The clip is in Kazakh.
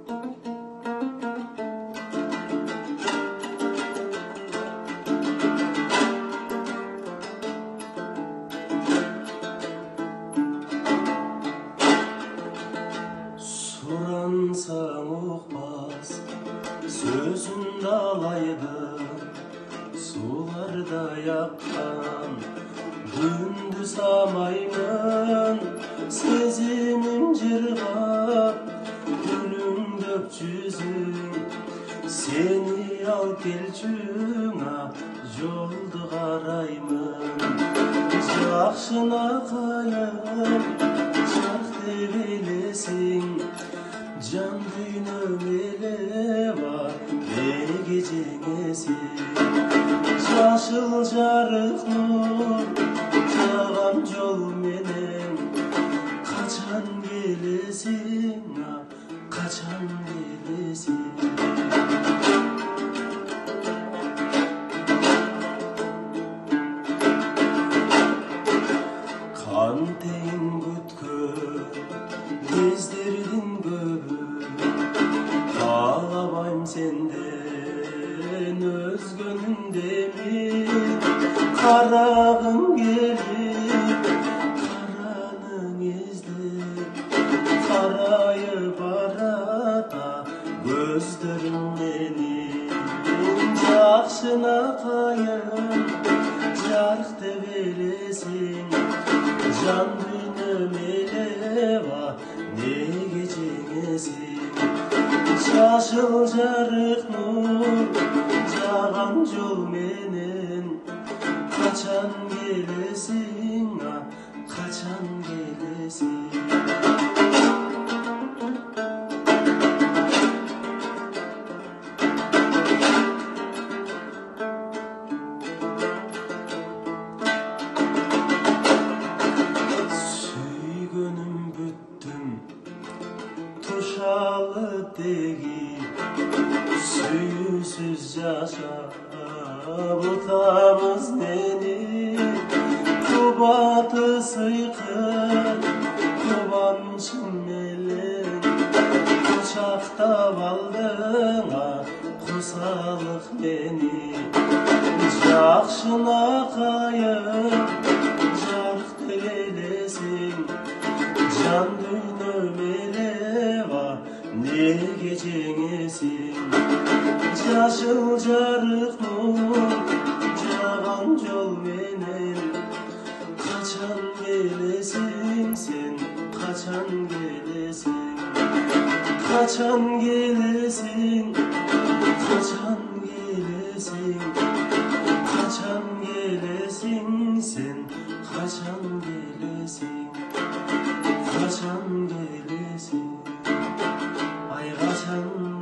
Сұрансаң ұқпас сөзімді алайды, сулардай аққан күнді самаймын. Сезімім жырғап күлімдеп жүзің, сені ал келчүңа жолды қараймын. Жақшына қайым жақ деп елесің, жан дүйнөң елева неге жеңесің. Жашыл жарық нур жаған жол менен, қачан келесің, қачан келесің. Қантейін күткөн кездердің көбі, қалабайм сенден өзгөнүн демин. Қарағым келіп қараның іздеп, қарайып барата көздөрүң менин. Жакшына кайым жарык деп элесиң, жан дүйнөм элева неге жеңесиң. Жашыл жарык нур жаган жол менен, қачан келесиң, қачан келесиң. Сүйгөнүм бүттүм тушалы теги, сүйүүсүз жашап утамыз нени. Кубаты сыйкыр кубанычым менен, кучактап алдыңа кусалык мени. Жакшына кайым жарык деп элесиң, жан дүйнөм элева неге жеңесиң. Жашыл жарык нур жаган жол менен, қачан келесиң сен, қачан келесиң. Қачан келесиң, қачан келесиң. Қачан келесиң сен, қачан келесиң. Қачан келесиң, ай қачан